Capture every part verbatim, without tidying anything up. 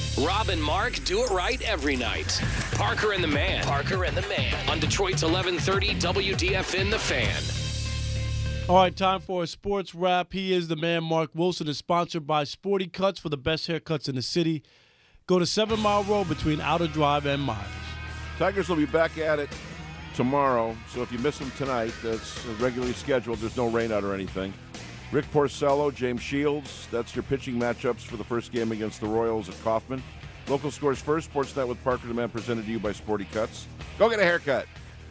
Rob and Mark do it right every night. Parker and the Man. Parker and the Man. On Detroit's eleven thirty W D F N The Fan. All right, time for a sports wrap. He is the man. Mark Wilson is sponsored by Sporty Cuts for the best haircuts in the city. Go to Seven Mile Road between Outer Drive and Myers. Tigers will be back at it tomorrow, so if you miss them tonight, that's regularly scheduled. There's no rain out or anything. Rick Porcello, James Shields, that's your pitching matchups for the first game against the Royals at Kauffman. Local scores first, Sportsnet with Parker the Man, presented to you by Sporty Cuts. Go get a haircut.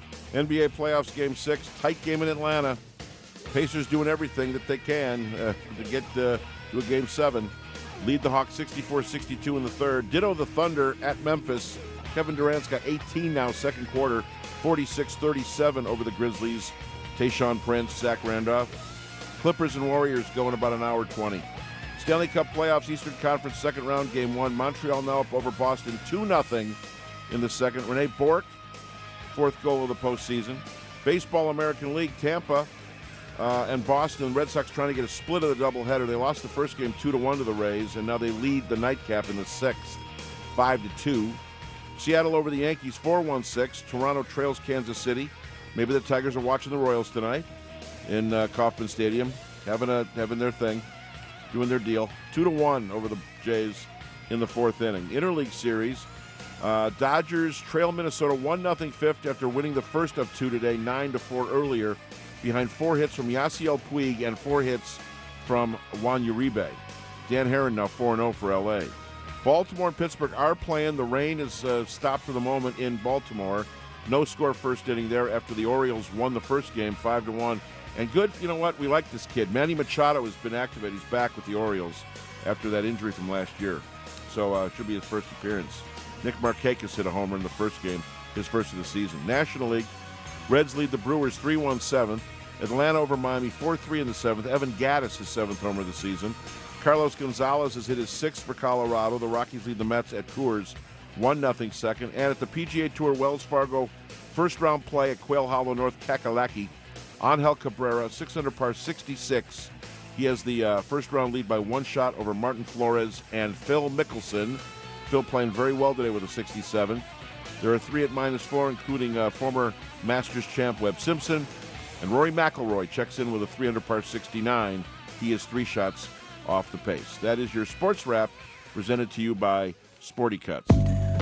N B A playoffs game six, tight game in Atlanta. Pacers doing everything that they can uh, to get uh, to a game seven. Lead the Hawks sixty-four sixty-two in the third. Ditto the Thunder at Memphis. Kevin Durant's got eighteen now, second quarter, forty-six thirty-seven over the Grizzlies. Tayshaun Prince, Zach Randolph. Clippers and Warriors go in about an hour twenty. Stanley Cup playoffs, Eastern Conference, second round, game one. Montreal now up over Boston two nothing in the second. Renee Bork, fourth goal of the postseason. Baseball, American League, Tampa uh, and Boston. Red Sox trying to get a split of the doubleheader. They lost the first game two to one to the Rays, and now they lead the nightcap in the sixth, five to two. Seattle over the Yankees, four one six. Toronto trails Kansas City. Maybe the Tigers are watching the Royals tonight in uh, Kauffman Stadium, having a having their thing, doing their deal. Two to one over the Jays in the fourth inning. Interleague series, uh, Dodgers trail Minnesota one nothing fifth after winning the first of two today, nine to four earlier, behind four hits from Yasiel Puig and four hits from Juan Uribe. Dan Herron now four and oh for L A. Baltimore and Pittsburgh are playing. The rain is uh, stopped for the moment in Baltimore. No score first inning there after the Orioles won the first game five to one. And good, you know what? We like this kid. Manny Machado has been activated. He's back with the Orioles after that injury from last year. So uh, should be his first appearance. Nick Markakis hit a homer in the first game, his first of the season. National League, Reds lead the Brewers three one seventh. Atlanta over Miami four three in the seventh. Evan Gattis, his seventh homer of the season. Carlos Gonzalez has hit his sixth for Colorado. The Rockies lead the Mets at Coors one nothing second. And at the P G A Tour, Wells Fargo first round play at Quail Hollow, North Kakalaki. Angel Cabrera, six under par, sixty-six. He has the uh, first round lead by one shot over Martin Flores and Phil Mickelson. Phil playing very well today with a sixty-seven. There are three at minus four, including uh, former Masters champ Webb Simpson. And Rory McIlroy checks in with a three under par sixty-nine. He is three shots off the pace. That is your sports wrap presented to you by Sporty Cuts.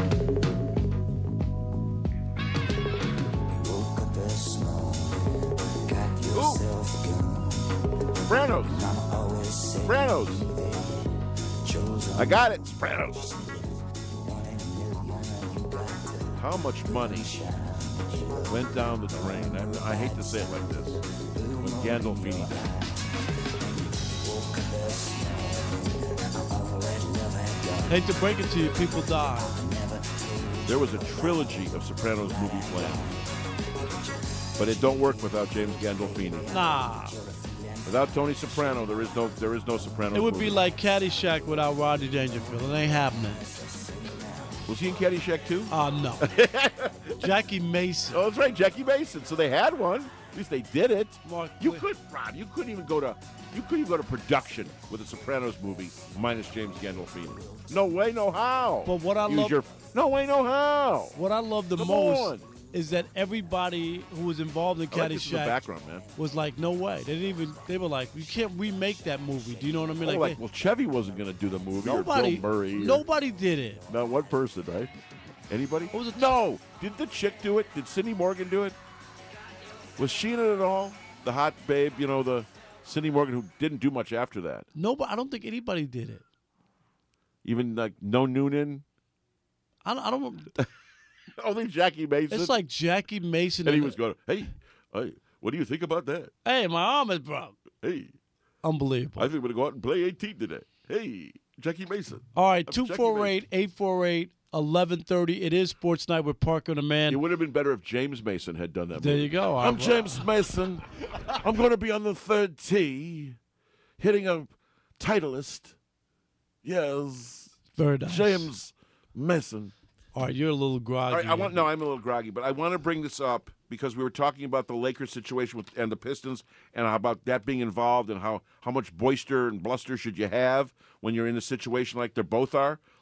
Sopranos. Sopranos. I got it. Sopranos. How much money went down the drain? I, I hate to say it like this. When Gandolfini died. Hate to break it to you, people die. There was a trilogy of Sopranos movie plans. But it don't work without James Gandolfini. Nah. Without Tony Soprano, there is no there is no Sopranos It would movie. be like Caddyshack without Rodney Dangerfield. It ain't happening. Was he in Caddyshack too? Oh, uh, no. Jackie Mason. Oh, that's right, Jackie Mason. So they had one. At least they did it. Mark, you wait. could, Rob. You couldn't even go to you couldn't even go to production with a Sopranos movie minus James Gandolfini. No way, no how. But what I Use love, your, no way, no how. What I love the Come most on. is that everybody who was involved in I like this in the Caddyshack background, man. was like, no way. They didn't even. They were like, you can't remake that movie. Do you know what I mean? Oh, Like, like, they, well, Chevy wasn't going to do the movie. nobody, or Bill Murray. Or, nobody did it. not one person, right? Anybody? What was it? No. Did the chick do it? Did Cindy Morgan do it? Was she in it at all? The hot babe, you know, the Cindy Morgan who didn't do much after that. Nobody. I don't think anybody did it. Even like no Noonan. I don't. I don't Only Jackie Mason. it's like Jackie Mason. and he and- was going, hey, hey, what do you think about that? Hey, my arm is broke. Hey, Unbelievable. I think we're going to go out and play eighteen today. Hey, Jackie Mason. All right, I'm two Jackie four eight, eight four eight, eleven thirty. It is Sports Night with Parker and the Man. It would have been better if James Mason had done that There movie. you go. I'm I- James Mason. I'm going to be on the third tee, hitting a Titleist. Yes, Very nice. James Mason. All right, you're a little groggy. All right, I want no, I'm a little groggy, but I want to bring this up because we were talking about the Lakers situation with, and the Pistons and about that being involved and how, how much boister and bluster should you have when you're in a situation like they both are.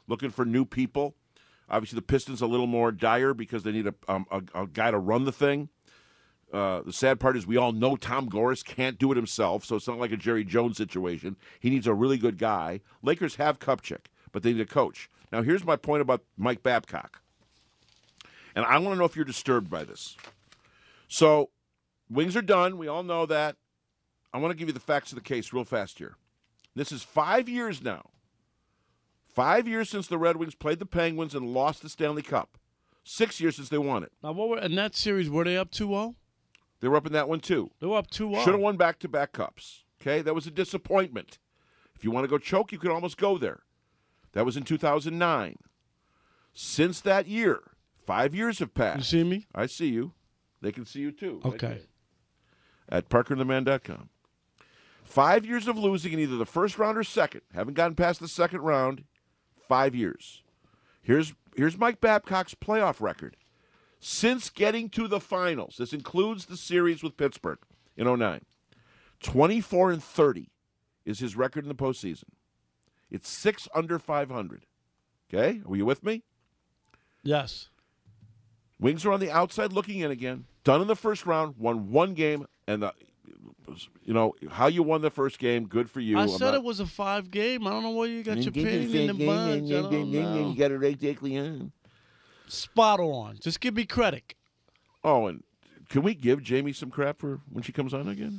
looking for new people. Obviously, the Pistons a little more dire because they need a, um, a, a guy to run the thing. Uh, the sad part is we all know Tom Gores can't do it himself, so it's not like a Jerry Jones situation. He needs a really good guy. Lakers have Kupchak, but they need a coach. Now, here's my point about Mike Babcock. And I want to know if you're disturbed by this. So, Wings are done. We all know that. I want to give you the facts of the case real fast here. This is five years now. Five years since the Red Wings played the Penguins and lost the Stanley Cup. Six years since they won it. Now, what were in that series? Were they up two oh? They were up in that one, too. They were up two oh. Should have won back-to-back cups. Okay? That was a disappointment. If you want to go choke, you could almost go there. That was in two thousand nine. Since that year, five years have passed. You see me? I see you. They can see you, too. Okay. Right at parker and the man dot com. Five years of losing in either the first round or second. Haven't gotten past the second round. Five years. Here's, here's Mike Babcock's playoff record. Since getting to the finals, this includes the series with Pittsburgh in oh nine, twenty-four and thirty is his record in the postseason. It's six under five hundred. Okay? Are you with me? Yes. Wings are on the outside looking in again. Done in the first round, won one game, and the, you know, how you won the first game, good for you. I I'm said not, it was a five game. I don't know where you got your opinion in the bunch. I don't know. You got it right exactly on. Spot on. Just give me credit. Oh, and can we give Jamie some crap for when she comes on again?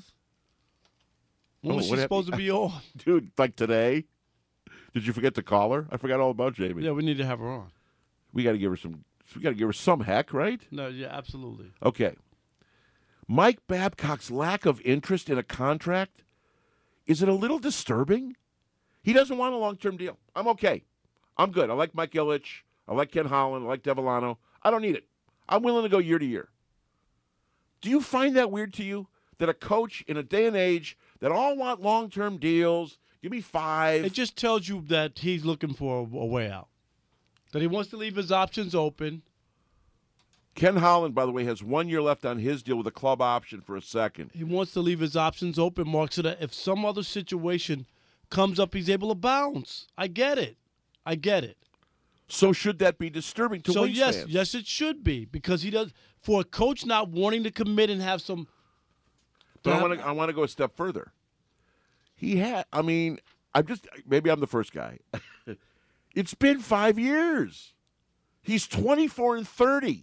When oh, was she what supposed to be on? Dude, like today? Did you forget to call her? I forgot all about Jamie. Yeah, we need to have her on. We got to give her some. We got to give her some heck, right? No, yeah, absolutely. Okay. Mike Babcock's lack of interest in a contract, is it a little disturbing? He doesn't want a long-term deal. I'm okay. I'm good. I like Mike Ilitch. I like Ken Holland. I like Devellano. I don't need it. I'm willing to go year to year. Do you find that weird to you? That a coach in a day and age that all want long-term deals, give me five. It just tells you that he's looking for a, a way out. That he wants to leave his options open. Ken Holland, by the way, has one year left on his deal with a club option for a second. He wants to leave his options open, Mark, so that if some other situation comes up, he's able to bounce. I get it. I get it. So should that be disturbing to so Wings yes, fans? yes, it should be, because he does. For a coach not wanting to commit and have some. But I want to. I want to go a step further. He had. I mean, I'm just. Maybe I'm the first guy. It's been five years. He's twenty-four and thirty.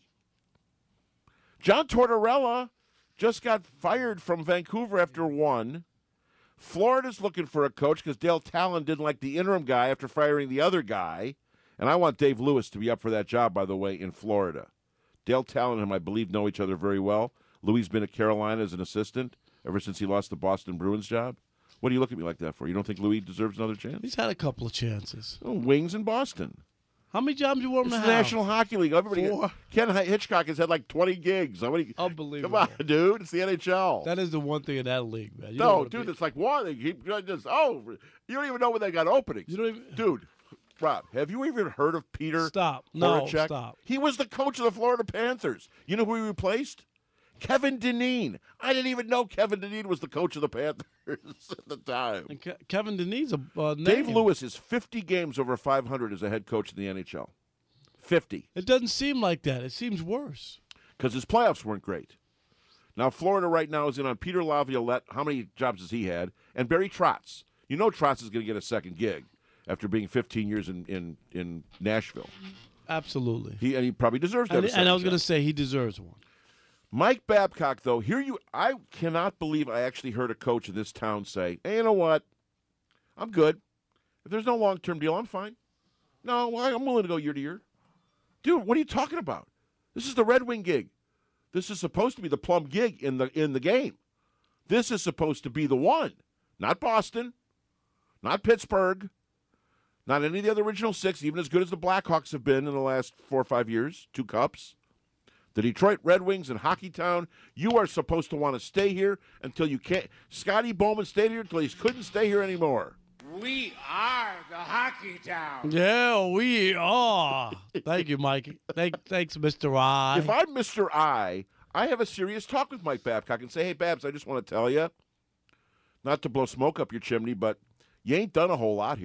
John Tortorella just got fired from Vancouver after one. Florida's looking for a coach because Dale Talon didn't like the interim guy after firing the other guy. And I want Dave Lewis to be up for that job, by the way, in Florida. Dale Talon and him, I believe, know each other very well. Louis been at Carolina as an assistant ever since he lost the Boston Bruins job. What do you look at me like that for? You don't think Louis deserves another chance? He's had a couple of chances. Oh, Wings in Boston. How many jobs you want him It's to the have? National Hockey League. Everybody, Four. Ken Hitchcock has had like twenty gigs. Somebody, Unbelievable. Come on, dude. It's the N H L. That is the one thing in that league, man. You don't no, wanna dude, be- it's like one. They keep just, oh, you don't even know when they got openings. You don't even. Dude, Rob, have you even heard of Peter Stop. No, Horacek? stop. He was the coach of the Florida Panthers. You know who he replaced? Kevin Dineen. I didn't even know Kevin Dineen was the coach of the Panthers at the time. And Ke- Kevin Denise a uh, name. Dave Lewis is fifty games over five hundred as a head coach in the N H L. fifty. It doesn't seem like that. It seems worse. Because his playoffs weren't great. Now, Florida right now is in on Peter Laviolette. How many jobs has he had? And Barry Trotz. You know Trotz is going to get a second gig after being fifteen years in, in, in Nashville. Absolutely. He And he probably deserves that. And, and I was going to say he deserves one. Mike Babcock, though, here you, I cannot believe I actually heard a coach in this town say, hey, you know what? I'm good. If there's no long-term deal, I'm fine. No, I'm willing to go year to year. Dude, what are you talking about? This is the Red Wing gig. This is supposed to be the plum gig in the in the game. This is supposed to be the one. Not Boston. Not Pittsburgh. Not any of the other original six, even as good as the Blackhawks have been in the last four or five years. Two cups. The Detroit Red Wings and Hockeytown, you are supposed to want to stay here until you can't. Scotty Bowman stayed here until he couldn't stay here anymore. We are the Hockey Town. Yeah, we are. Thank you, Mikey. Thank, thanks, Mister I. If I'm Mister I, I have a serious talk with Mike Babcock and say, hey, Babs, I just want to tell you, not to blow smoke up your chimney, but you ain't done a whole lot here.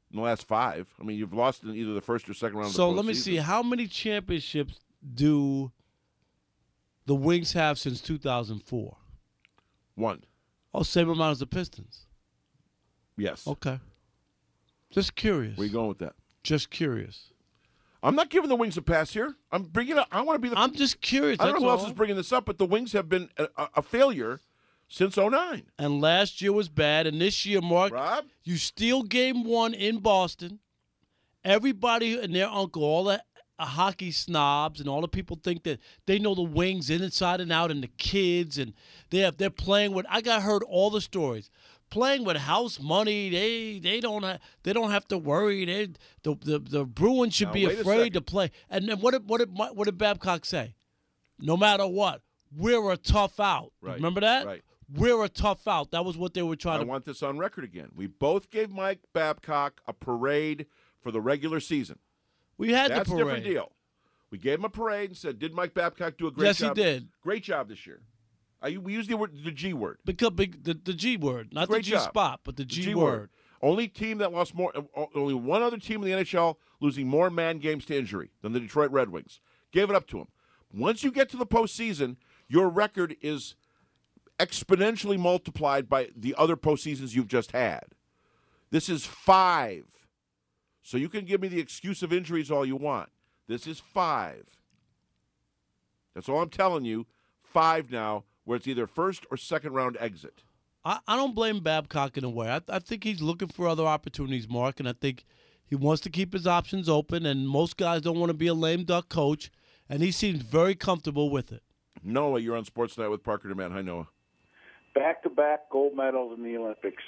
in the last five. I mean, you've lost in either the first or second round. So of the let me see. How many championships do the Wings have since two thousand four? One. Oh, same amount as the Pistons. Yes. Okay. Just curious. Where you going with that? Just curious. I'm not giving the Wings a pass here. I'm bringing up. I want to be the. I'm just curious. I don't know who all. else is bringing this up, but the Wings have been a, a, a failure since oh nine. And last year was bad, and this year, Mark, Rob? you steal game one in Boston. Everybody and their uncle, all the uh, hockey snobs and all the people think that they know the Wings inside and out and the kids, and they have, they're playing with – I got heard all the stories. Playing with house money, they they don't ha- they don't have to worry. They the the, the Bruins should Now, be wait a afraid to second. play. And then what did what did what did Babcock say? No matter what, we're a tough out. Right, Remember that? right. We're a tough out. That was what they were trying I to. want this on record again. We both gave Mike Babcock a parade for the regular season. We had That's the a parade. different deal. We gave him a parade and said, "Did Mike Babcock do a great Yes, he job?" did. Great job this year. I, we use the word, the G word. Because big, the the G word, not Great the G job. spot, but the The G, G word. Only team that lost more. uh, Only one other team in the N H L losing more man games to injury than the Detroit Red Wings. Gave it up to them. Once you get to the postseason, your record is exponentially multiplied by the other postseasons you've just had. This is five. So you can give me the excuse of injuries all you want. This is five. That's all I'm telling you. Five now, where it's either first or second round exit. I, I don't blame Babcock in a way. I, I think he's looking for other opportunities, Mark, and I think he wants to keep his options open, and most guys don't want to be a lame duck coach, and he seems very comfortable with it. Noah, you're on Sports Night with Parker DeMann. Hi, Noah. Back-to-back gold medals in the Olympics.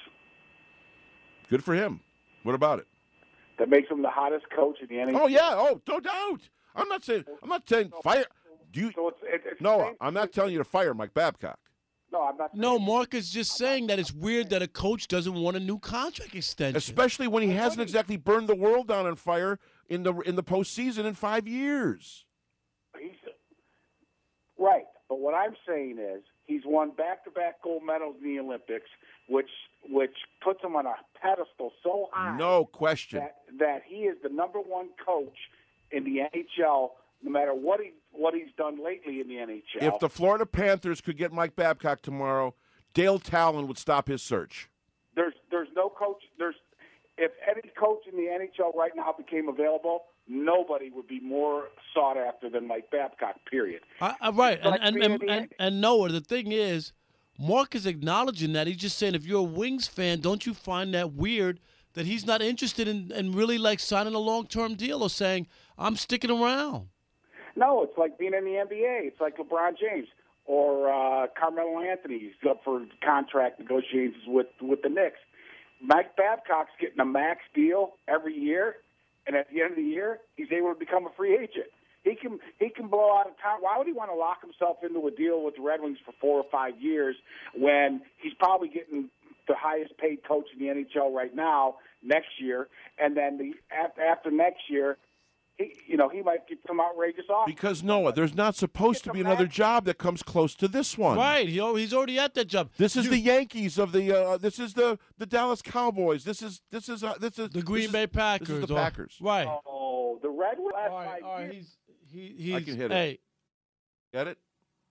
Good for him. What about it? That makes him the hottest coach in the N H L. Oh, yeah. Oh, no doubt. I'm not saying I'm not saying fire. Do you So it's, it, it's the Noah, same- I'm not telling you to fire Mike Babcock. No, I'm not. No, Mark is just saying that it's weird that a coach doesn't want a new contract extension. Especially when he hasn't exactly burned the world down on fire in the in the postseason in five years. He's, right, but what I'm saying is he's won back-to-back gold medals in the Olympics, which which puts him on a pedestal so high. No question. that that he is the number one coach in the N H L, no matter what he what he's done lately in the N H L. If the Florida Panthers could get Mike Babcock tomorrow, Dale Talon would stop his search. There's there's no coach. There's if any coach in the N H L right now became available, nobody would be more sought after than Mike Babcock. Period. I, I, right, and Like and, being and, in the- and and Noah, the thing is, Mark is acknowledging that. He's just saying, if you're a Wings fan, don't you find that weird that he's not interested in, in really like signing a long-term deal or saying, I'm sticking around? No, it's like being in the N B A. It's like LeBron James or uh, Carmelo Anthony. He's up for contract negotiations with with the Knicks. Mike Babcock's getting a max deal every year, and at the end of the year, he's able to become a free agent. He can he can blow out of town. Why would he want to lock himself into a deal with the Red Wings for four or five years when he's probably getting the highest paid coach in the N H L right now next year, and then the after, after next year, he you know he might get some outrageous offer. Because, Noah, there's not supposed to be another job that comes close to this one. Right, he, al- he's already at that job. This is You- the Yankees of the. Uh, this is the, the Dallas Cowboys. This is this is uh, this is the Green this is- Bay Packers. This is the or- Packers. Right. Oh, the Red Wings last all right, five all right. years. He's, he, he's, I can hit it. hey, Get it,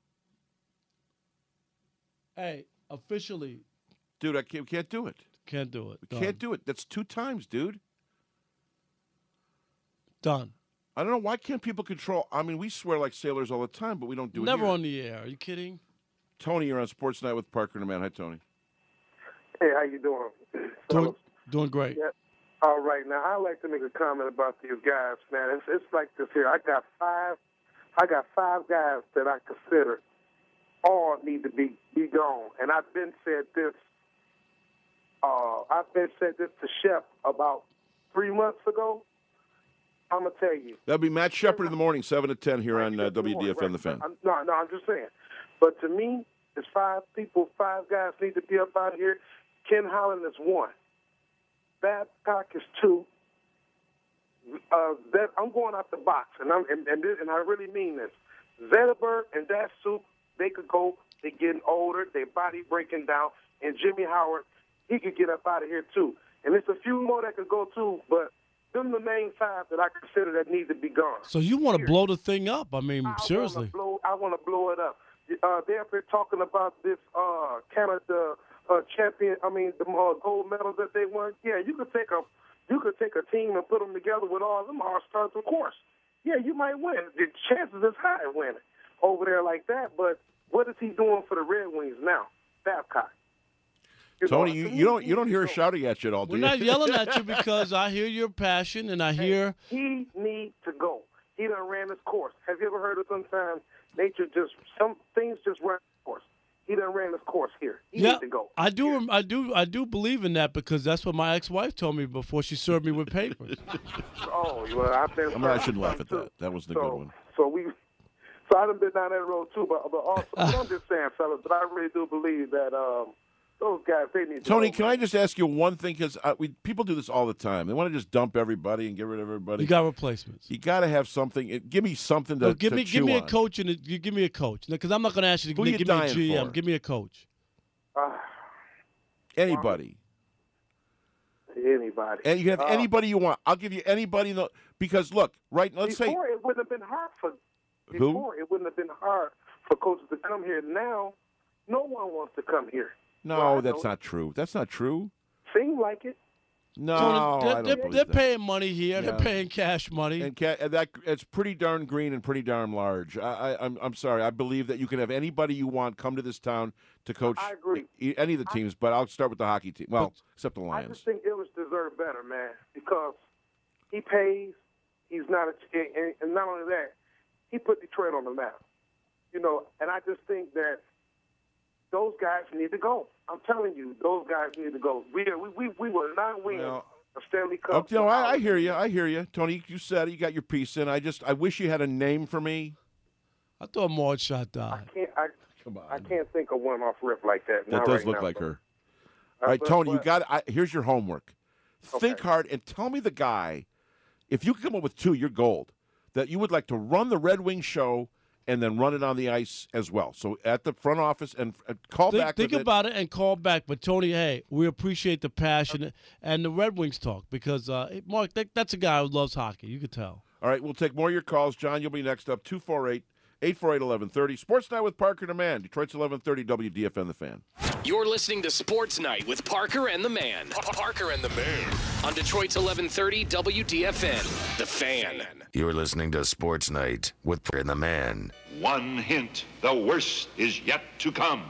hey, officially dude? I can't, can't do it. can't do it. We can't do it. That's two times, dude. Done. I don't know why can't people control. I mean, we swear like sailors all the time, but we don't do it. Never here. on the air. Are you kidding? Tony, you're on Sports Night with Parker and the Man. Hi, Tony. Hey, how you doing? Doing, doing great. Yeah. All right. Now, I'd like to make a comment about these guys, man. It's, it's like this here. I got five. I got five guys that I consider all need to be be gone. And I've been said this. Uh, I've been said this to Shep about three months ago. I'm gonna tell you. That'll be Matt Shepard in the morning, seven to ten here on uh, W D F M, the Fan. I'm, no, no, I'm just saying. But to me, it's five people, five guys need to be up out here. Ken Holland is one. Babcock is two. Uh, that I'm going out the box, and I'm and and, this, and I really mean this. Zetterberg and Datsyuk, they could go. They're getting older. Their body breaking down. And Jimmy Howard, he could get up out of here too. And there's a few more that could go too, but them the main five that I consider that need to be gone. So you want to blow the thing up? I mean, I seriously. Wanna blow, I want to blow it up. Uh, they're up here talking about this uh, Canada uh, champion. I mean, the uh, gold medals that they won. Yeah, you could take a you could take a team and put them together with all them all stars, of course. Yeah, you might win. The chances is high of winning over there like that. But what is he doing for the Red Wings now, Babcock? You Tony, know, you, to me, you don't you don't he hear her needs to shouting at you at all, do We're you? not yelling at you because I hear your passion and I go. hear. He needs to go. He done ran his course. Have you ever heard of sometimes nature just some things just run its course? He done ran his course here. He Yeah, needs to go. I do. I do. I do believe in that because that's what my ex-wife told me before she served me with papers. Oh, well, I've been. I mean, I shouldn't laugh at that. That wasn't a so, good one. So we, so I done been down that road too. But, but also, but I'm just saying, fellas, but I really do believe that um, those guys they need to Tony, go. can I just ask you one thing? Because we people do this all the time. They want to just dump everybody and get rid of everybody. You got replacements. You got to have something. It- Give me something to, No, give to me, chew give me a on. coach, and a, you give me a coach because I'm not going to ask you to Who give, you give me a dying G M. for? Give me a coach. Uh, Anybody. anybody. And you can have Uh, anybody you want. I'll give you anybody. In the, because, look, right, let's say. Before it wouldn't have been hard for. Who? Before it wouldn't have been hard for coaches to come here. Now, no one wants to come here. No, Well, I that's know- not true. That's not true. Seem like it. No, Tony, I they're, don't they're, believe they're that. paying money here. Yeah. They're paying cash money. And, ca- and that it's pretty darn green and pretty darn large. I, I, I'm I'm sorry. I believe that you can have anybody you want come to this town to coach I agree. e- any of the teams, but I'll start with the hockey team. Well, except the I Lions. just think Illich deserved better, man, because he pays. He's not, a, and, and not only that, he put Detroit on the map. You know, and I just think that those guys need to go. I'm telling you, those guys need to go. We we we, we will not win Well, a Stanley Cup. Oh, you know, I, I hear you. I hear you, Tony. You said it. You got your piece in. I just I wish you had a name for me. I thought Maud Shot I died. can't. I, Come on. I can't think of one off rip like that. That not does right look now, like so. her. Uh, All right, but- Tony, you but- got. I, here's your homework. Think Okay. hard and tell me the guy. If you can come up with two, you're gold. That you would like to run the Red Wing show and then run it on the ice as well. So at the front office and uh, call Think, back. think with about it and call back. But Tony, hey, we appreciate the passion and the Red Wings talk because uh, hey, Mark, that, that's a guy who loves hockey. You could tell. It. All right, we'll take more of your calls. John, you'll be next up. two four eight, eight four eight, eleven thirty. Sports Night with Parker and the Man. Detroit's eleven thirty W D F N The Fan. You're listening to Sports Night with Parker and the Man. Parker and the Man on Detroit's eleven thirty W D F N The Fan. You're listening to Sports Night with Parker and the Man. One hint, the worst is yet to come.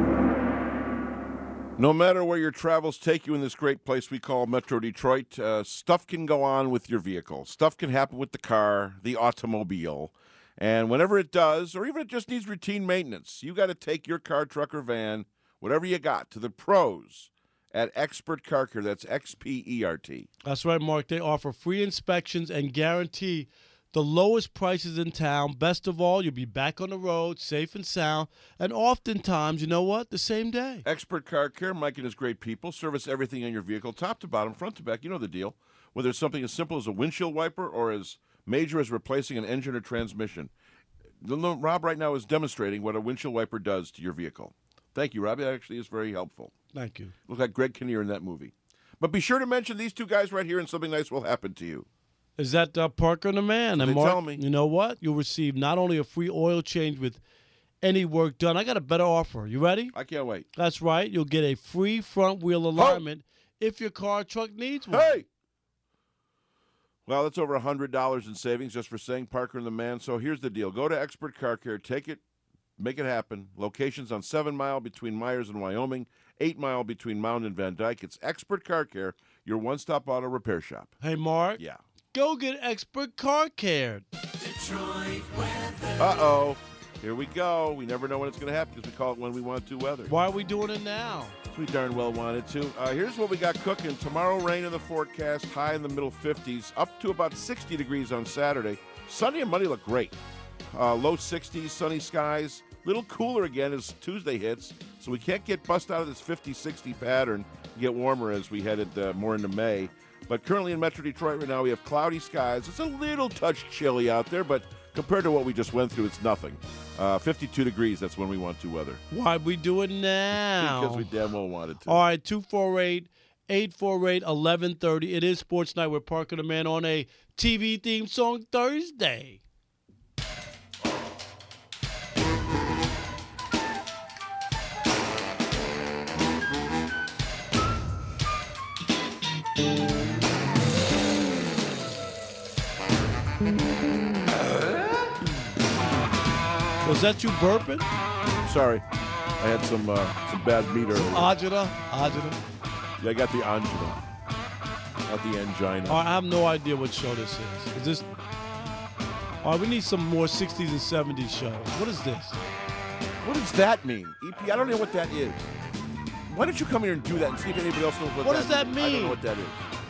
No matter where your travels take you in this great place we call Metro Detroit, uh, stuff can go on with your vehicle. Stuff can happen with the car, the automobile. And whenever it does, or even it just needs routine maintenance, you got to take your car, truck, or van, whatever you got, to the pros at Expert Car Care. That's X P E R T. That's right, Mark. They offer free inspections and guarantee the lowest prices in town. Best of all, you'll be back on the road, safe and sound, and oftentimes, you know what, the same day. Expert Car Care, Mike and his great people, service everything in your vehicle, top to bottom, front to back. You know the deal. Whether it's something as simple as a windshield wiper or as major as replacing an engine or transmission. Rob right now is demonstrating what a windshield wiper does to your vehicle. Thank you, Rob. It actually is very helpful. Thank you. Look like Greg Kinnear in that movie. But be sure to mention these two guys right here, and something nice will happen to you. Is that uh, Parker and the Man? So and they Mark, tell me. you know what? You'll receive not only a free oil change with any work done. I got a better offer. You ready? I can't wait. That's right. You'll get a free front wheel alignment if your car or truck needs one. Hey! Well, that's over one hundred dollars in savings just for saying Parker and the Man. So here's the deal. Go to Expert Car Care. Take it. Make it happen. Locations on seven Mile between Myers and Wyoming, eight Mile between Mound and Van Dyke. It's Expert Car Care, your one-stop auto repair shop. Hey, Mark. Yeah. Go get Expert Car Care. Uh-oh. Here we go. We never know when it's going to happen because we call it when we want to weather. Why are we doing it now? We darn well wanted to. Uh, here's what we got cooking. Tomorrow, rain in the forecast, high in the middle fifties, up to about sixty degrees on Saturday. Sunday and Monday look great. Uh, low sixties, sunny skies. Little cooler again as Tuesday hits, so we can't get bust out of this fifty sixty pattern and get warmer as we headed uh, more into May. But currently in Metro Detroit right now, we have cloudy skies. It's a little touch chilly out there, but compared to what we just went through, it's nothing. Uh, fifty-two degrees, that's when we want to weather. Why we do it now? Because we damn well wanted to. All right, two four eight, eight four eight, eleven thirty. It is Sports Night with Parker the Man on a T V theme song Thursday. Was that you burping? Sorry. I had some uh, some bad meat earlier. Agita? Agita? Yeah, I got the angina. Not the angina. All right, I have no idea what show this is. Is this... All right, we need some more sixties and seventies shows. What is this? What does that mean? E P, I don't know what that is. Why don't you come here and do that and see if anybody else knows what, what that does that means? mean? I don't know what that is.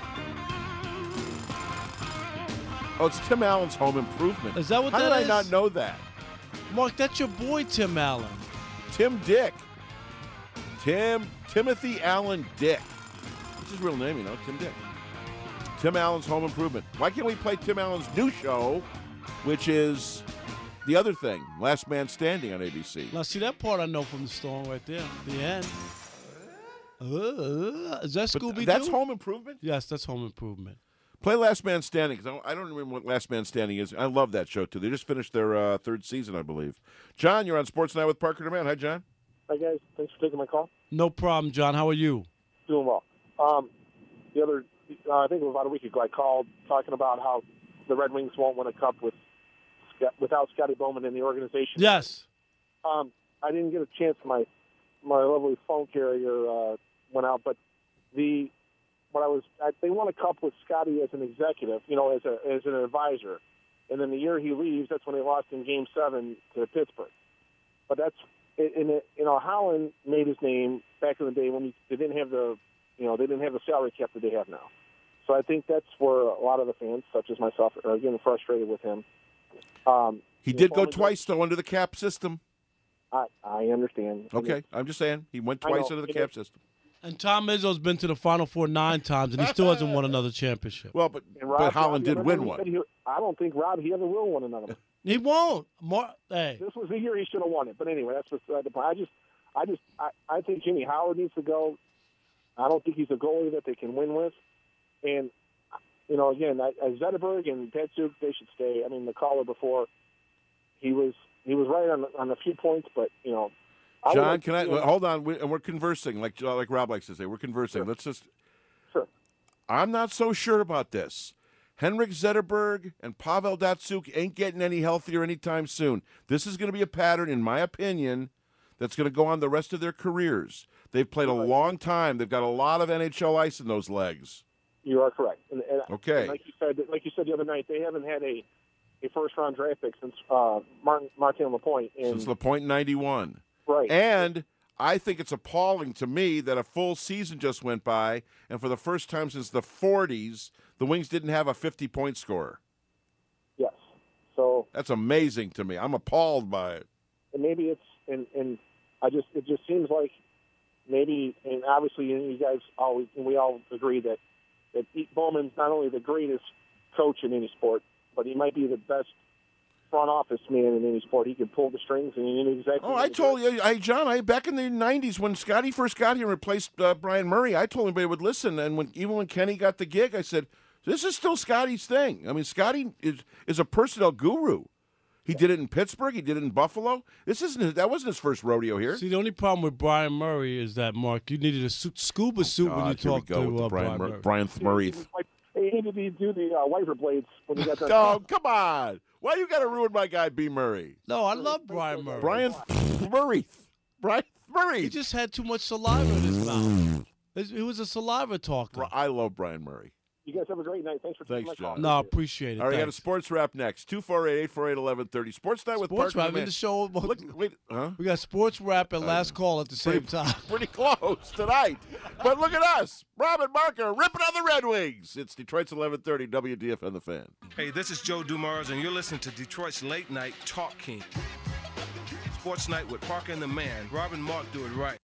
Oh, it's Tim Allen's Home Improvement. Is that what How that did is? I not know that? Mark, that's your boy, Tim Allen. Tim Dick. Tim Timothy Allen Dick. That's his real name, you know, Tim Dick. Tim Allen's Home Improvement. Why can't we play Tim Allen's new show, which is The Other Thing, Last Man Standing on A B C? Now, see, that part I know from the song right there. The end. Uh, is that Scooby-Doo? That's Home Improvement? Yes, that's Home Improvement. Play Last Man Standing, because I, don't- I don't remember what Last Man Standing is. I love that show, too. They just finished their uh, third season, I believe. John, you're on Sports Night with Parker DeMann. Hi, John. Hi, guys. Thanks for taking my call. No problem, John. How are you? Doing well. Um, the other, uh, I think it was about a week ago, I called talking about how the Red Wings won't win a cup with without Scotty Bowman in the organization. Yes. Um, I didn't get a chance. My my lovely phone carrier uh, went out, but the what I was I, they won a cup with Scotty as an executive, you know, as a as an advisor, and then the year he leaves, that's when they lost in Game Seven to Pittsburgh. But that's in it, you know, Holland made his name back in the day when he, they didn't have the you know they didn't have the salary cap that they have now. So I think that's where a lot of the fans, such as myself, are getting frustrated with him. Um, he did go twice, though, under the cap system. I, I understand. Okay, I'm just saying. He went twice know. under the It cap is. system. And Tom Izzo's been to the Final Four nine times, and he still hasn't won another championship. Well, but, And Rob, but Holland Rob, did remember win he one. said he- I don't think Rob he ever will win another one. He won't. Mar- hey, This was the year he should have won it. But anyway, that's beside the point. I just, I just, I, I think Jimmy Howard needs to go. I don't think he's a goalie that they can win with. And you know, again, I, I Zetterberg and Datsuk, they should stay. I mean, the caller before, he was he was right on on a few points, but you know, I would John, like can to I see him- hold on? We, and we're conversing, like uh, like Rob likes to say. We're conversing. Sure. Let's just. Sure. I'm not so sure about this. Henrik Zetterberg and Pavel Datsuk ain't getting any healthier anytime soon. This is going to be a pattern, in my opinion, that's going to go on the rest of their careers. They've played a long time. They've got a lot of N H L ice in those legs. You are correct. And, and, Okay. and like you said, like you said the other night, they haven't had a, a first round draft pick since uh, Martin Martin Lapointe. And, Since LaPointe ninety-one. right. And I think it's appalling to me that a full season just went by, and for the first time since the forties, the Wings didn't have a fifty-point scorer. Yes. So That's amazing to me. I'm appalled by it. and maybe it's and and I just it just seems like maybe and obviously you guys always and we all agree that that Pete Bowman's not only the greatest coach in any sport, but he might be the best front office man in any sport. He can pull the strings and he knew exactly. Oh, what I to told do. you, I, John, I back in the nineties when Scotty first got here and replaced uh, Brian Murray, I told everybody would listen. And when even when Kenny got the gig, I said, this is still Scotty's thing. I mean, Scotty is, is a personnel guru. He did it in Pittsburgh. He did it in Buffalo. This isn't his, that wasn't his first rodeo here. see, the only problem with Brian Murray is that, Mark, you needed a su- scuba suit when you God, here we talked go to with the uh, Brian, Brian Mur- Murray. Brian Murray. He needed to do the uh, wiper blades when he got done. Oh, come on. Why you got to ruin my guy, B. Murray? No, I love Brian Murray. Brian Murray. Brian Murray. He just had too much saliva in his mouth. His- He was a saliva talker. I love Brian Murray. You guys have a great night. Thanks for taking Thanks, my call. John. No, I appreciate it. All right, got a Thanks. sports wrap next. two four eight, eight four eight, eleven thirty. Sports Night with Sports Parker wrap in Man. the show. Look, wait, huh? We got sports wrap and last call at the same Pretty, time. pretty close tonight. But look at us. Rob and Mark are ripping on the Red Wings. It's Detroit's eleven thirty W D F N The Fan. Hey, this is Joe Dumars, and you're listening to Detroit's Late Night Talk King. Sports Night with Parker and the Man. Rob and Mark do it right.